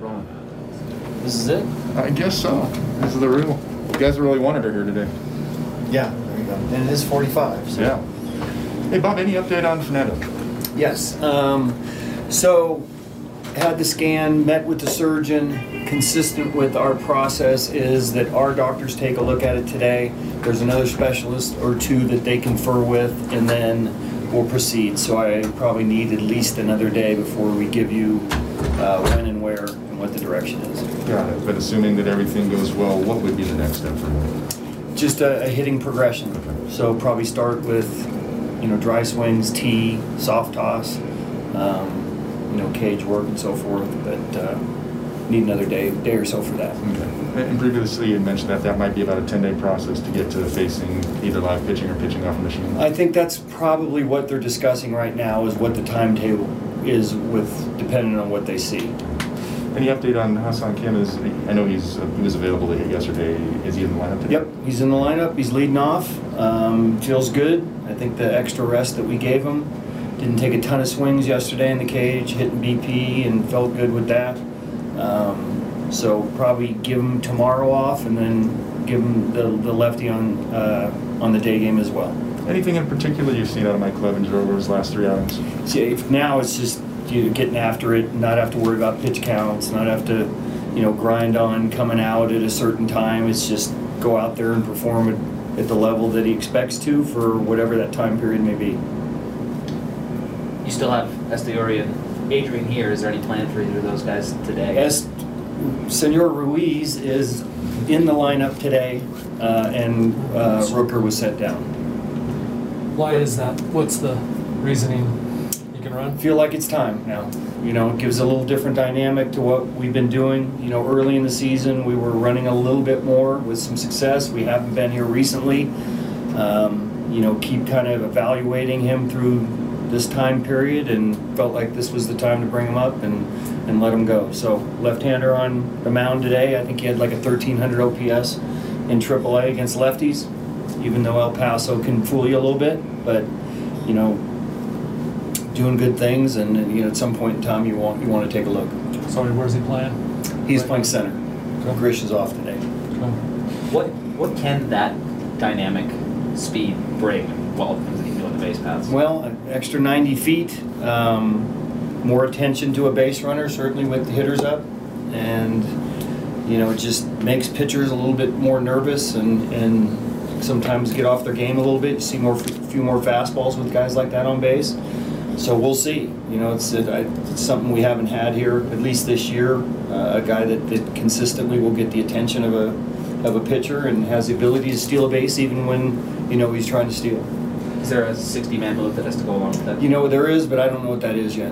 rolling. This is it? I guess so. This is the real. You guys really wanted her here today. Yeah, there you go. And it is 45. So. Yeah. Hey, Bob, any update on Fernando? Yes. So, had the scan, met with the surgeon. Consistent with our process is that our doctors take a look at it today. There's another specialist or two that they confer with, and then we'll proceed. So I probably need at least another day before we give you when and where and what the direction is. Got it. But assuming that everything goes well, what would be the next step for him? Just a hitting progression. Okay. So probably start with, dry swings, tee, soft toss, cage work and so forth. But need another day or so for that. Okay. And previously you mentioned that might be about a 10-day process to get to facing either live pitching or pitching off a machine. I think that's probably what they're discussing right now is what the timetable is depending on what they see. Any update on Ha-Seong Kim? I know he was available to hit yesterday. Is he in the lineup today? Yep, he's in the lineup. He's leading off. Feels good. I think the extra rest that we gave him. Didn't take a ton of swings yesterday in the cage, hitting BP, and felt good with that. So probably give him tomorrow off, and then give him the lefty on the day game as well. Anything in particular you've seen out of Mike Clevenger over his last 3 outings? See, now it's just getting after it, not have to worry about pitch counts, not have to grind on coming out at a certain time. It's just go out there and perform at the level that he expects to for whatever that time period may be. You still have Estiori and Adrian here. Is there any plan for either of those guys today? Senor Ruiz is in the lineup today, and Rooker was set down. Why is that? What's the reasoning? You can run? Feel like it's time now. It gives a little different dynamic to what we've been doing. Early in the season, we were running a little bit more with some success. We haven't been here recently. Keep kind of evaluating him through this time period, and felt like this was the time to bring him up and let him go. So left-hander on the mound today. I think he had like a 1,300 OPS in AAA against lefties, even though El Paso can fool you a little bit. But doing good things, and at some point in time you want to take a look. Sorry, where's he playing? He's playing center. Okay. Grish is off today. Okay. What can that dynamic speed bring while he's doing the base paths? Well, an extra 90 feet, more attention to a base runner, certainly with the hitters up, and it just makes pitchers a little bit more nervous and sometimes get off their game a little bit. You see a few more fastballs with guys like that on base. So we'll see. It's something we haven't had here, at least this year. A guy that consistently will get the attention of a pitcher and has the ability to steal a base even when he's trying to steal. Is there a 60-man move that has to go along with that? There is, but I don't know what that is yet.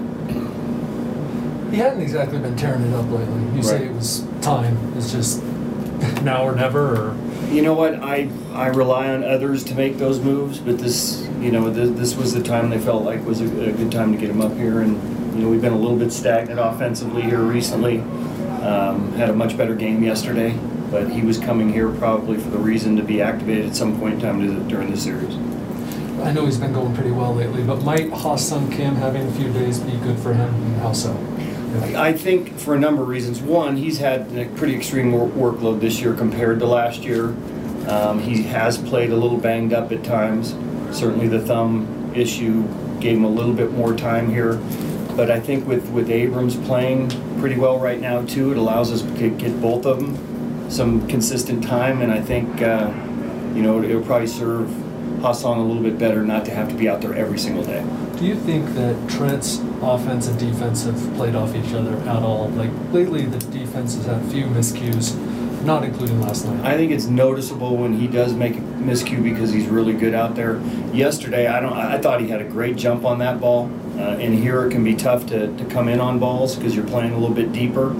He hadn't exactly been tearing it up lately. You say it was time. It's just now or never, or... You know what? I rely on others to make those moves, but this was the time they felt like was a good time to get him up here, and we've been a little bit stagnant offensively here recently. Had a much better game yesterday, but he was coming here probably for the reason to be activated at some point in time during the series. I know he's been going pretty well lately, but might Ha-Seong Kim having a few days be good for him? How so? I think for a number of reasons. One, he's had a pretty extreme workload this year compared to last year. He has played a little banged up at times. Certainly the thumb issue gave him a little bit more time here. But I think with Abrams playing pretty well right now too, it allows us to get both of them some consistent time. And I think it'll probably serve Ha-Seong a little bit better not to have to be out there every single day. Do you think that Trent's offense and defense have played off each other at all? Like lately, the defense has had a few miscues, not including last night. I think it's noticeable when he does make a miscue because he's really good out there. Yesterday, I thought he had a great jump on that ball. And here it can be tough to come in on balls because you're playing a little bit deeper.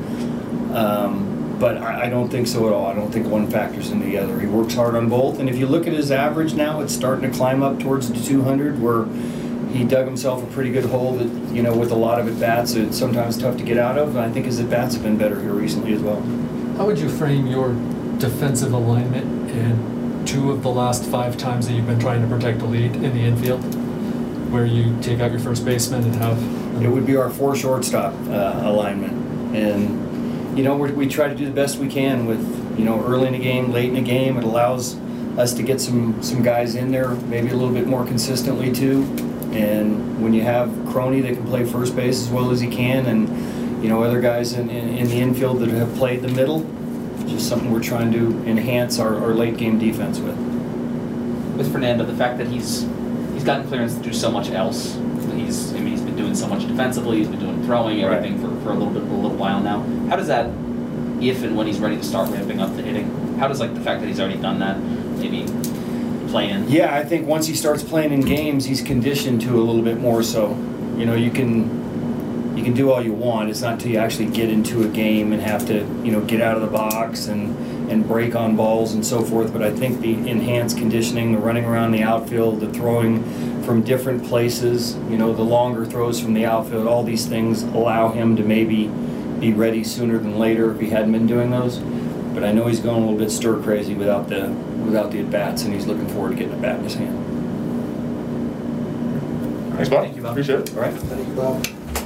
But I don't think so at all. I don't think one factors in the other. He works hard on both. And if you look at his average now, it's starting to climb up towards the 200 where he dug himself a pretty good hole that, with a lot of at-bats, it's sometimes tough to get out of. And I think his at-bats have been better here recently as well. How would you frame your defensive alignment in 2 of the last 5 times that you've been trying to protect a lead in the infield, where you take out your first baseman and have... It would be our 4 shortstop alignment. And, you know, we try to do the best we can with, you know, early in the game, late in the game. It allows us to get some guys in there maybe a little bit more consistently too. And when you have Crony that can play first base as well as he can, and, you know, other guys in the infield that have played the middle, just something we're trying to enhance our late game defense with. With Fernando, the fact that he's gotten clearance to do so much else. He's been doing so much defensively. He's been doing throwing, everything for a little while now. How does that, if and when he's ready to start ramping up the hitting, how does like the fact that he's already done that maybe play in? Yeah, I think once he starts playing in games, he's conditioned to a little bit more. So, you know, you can do all you want. It's not until you actually get into a game and have to, you know, get out of the box and break on balls and so forth. But I think the enhanced conditioning, the running around the outfield, the throwing from different places, you know, the longer throws from the outfield, all these things allow him to maybe be ready sooner than later if he hadn't been doing those. But I know he's going a little bit stir crazy without the at-bats, and he's looking forward to getting a bat in his hand. Thanks, Bob. Thank you, Bob. Appreciate it. All right. Thank you, Bob.